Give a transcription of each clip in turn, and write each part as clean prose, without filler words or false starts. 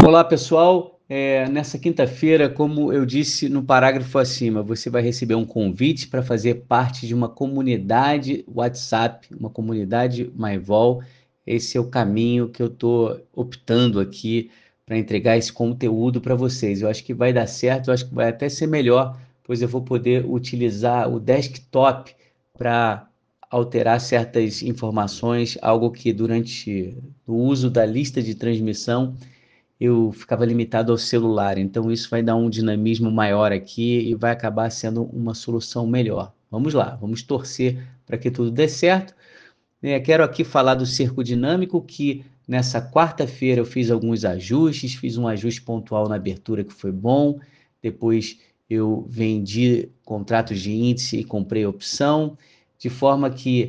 Olá, pessoal. Nessa quinta-feira, como eu disse no parágrafo acima, você vai receber um convite para fazer parte de uma comunidade WhatsApp, uma comunidade MyVol. Esse é o caminho que eu estou optando aqui para entregar esse conteúdo para vocês. Eu acho que vai dar certo, eu acho que vai até ser melhor, pois eu vou poder utilizar o desktop para alterar certas informações, algo que durante o uso da lista de transmissão eu ficava limitado ao celular. Então, isso vai dar um dinamismo maior aqui e vai acabar sendo uma solução melhor. Vamos lá, vamos torcer para que tudo dê certo. Quero aqui falar do cerco dinâmico, que nessa quarta-feira eu fiz alguns ajustes, fiz um ajuste pontual na abertura que foi bom, depois eu vendi contratos de índice e comprei opção, de forma que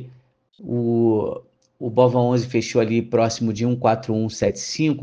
o, o BOVA11 fechou ali próximo de 14175,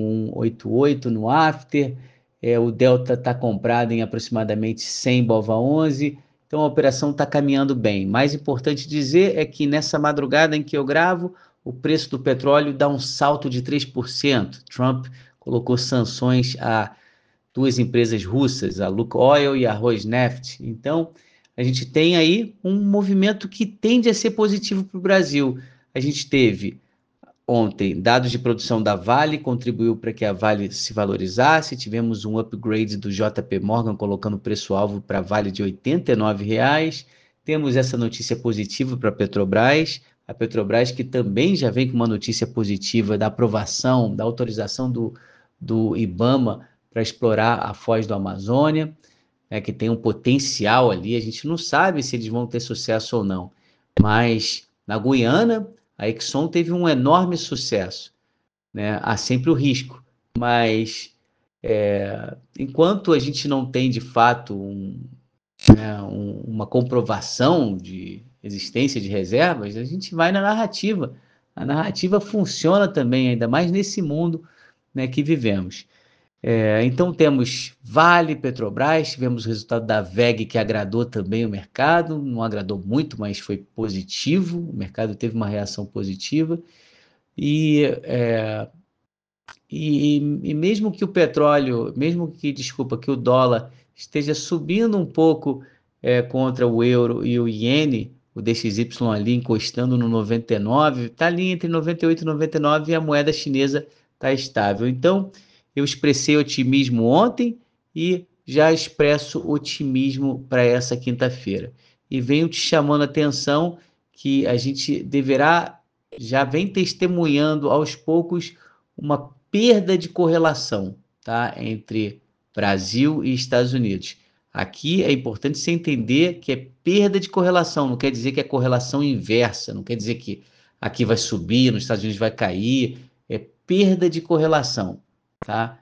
14188 no after. O Delta está comprado em aproximadamente 100 BOVA11. Então a operação está caminhando bem. Mais importante dizer é que nessa madrugada em que eu gravo, o preço do petróleo dá um salto de 3%. Trump colocou sanções a duas empresas russas, a Lukoil e a Rosneft. Então, a gente tem aí um movimento que tende a ser positivo para o Brasil. A gente teve ontem dados de produção da Vale, contribuiu para que a Vale se valorizasse. Tivemos um upgrade do JP Morgan, colocando preço-alvo para a Vale de R$ 89. Temos essa notícia positiva para a Petrobras. A Petrobras que também já vem com uma notícia positiva da aprovação, da autorização do IBAMA para explorar a foz do Amazônia, que tem um potencial ali. A gente não sabe se eles vão ter sucesso ou não, mas na Guiana, a Exxon teve um enorme sucesso, né? Há sempre o risco, mas enquanto a gente não tem de fato uma comprovação de existência de reservas, a gente vai na narrativa. A narrativa funciona também, ainda mais nesse mundo, né, que vivemos. Então temos Vale, Petrobras, tivemos o resultado da VEG que agradou também o mercado, não agradou muito, mas foi positivo, o mercado teve uma reação positiva, e, é, e mesmo que o petróleo, desculpa, que o dólar esteja subindo um pouco contra o euro e o iene, o DXY ali encostando no 99, está ali entre 98 e 99 e a moeda chinesa está estável. Então, eu expressei otimismo ontem e já expresso otimismo para essa quinta-feira. E venho te chamando a atenção que a gente deverá, já vem testemunhando aos poucos uma perda de correlação, tá, entre Brasil e Estados Unidos. Aqui é importante você entender que é perda de correlação, não quer dizer que é correlação inversa, não quer dizer que aqui vai subir, nos Estados Unidos vai cair, é perda de correlação, tá?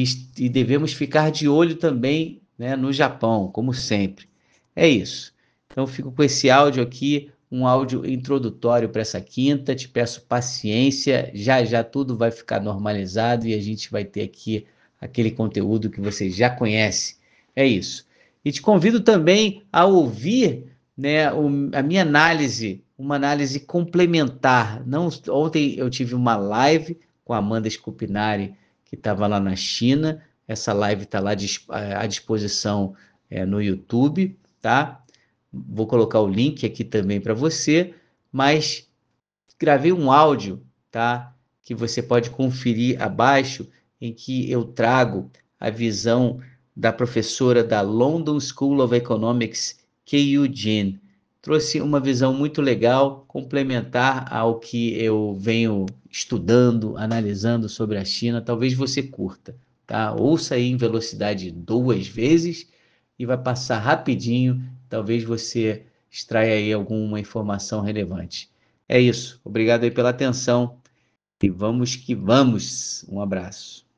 E devemos ficar de olho também, né, no Japão, como sempre. É isso. Então, fico com esse áudio aqui, um áudio introdutório para essa quinta. Te peço paciência, já já tudo vai ficar normalizado e a gente vai ter aqui aquele conteúdo que você já conhece. É isso. E te convido também a ouvir, né, a minha análise, uma análise complementar. Não, ontem eu tive uma live com a Amanda Scupinari, que estava lá na China. Essa live está lá à disposição no YouTube, tá? Vou colocar o link aqui também para você, mas gravei um áudio, tá? Que você pode conferir abaixo, em que eu trago a visão da professora da London School of Economics, Keiyu Jin. Trouxe uma visão muito legal, complementar ao que eu venho estudando, analisando sobre a China. Talvez você curta, tá? Ouça aí em velocidade 2 vezes e vai passar rapidinho. Talvez você extraia aí alguma informação relevante. É isso. Obrigado aí pela atenção e vamos que vamos. Um abraço.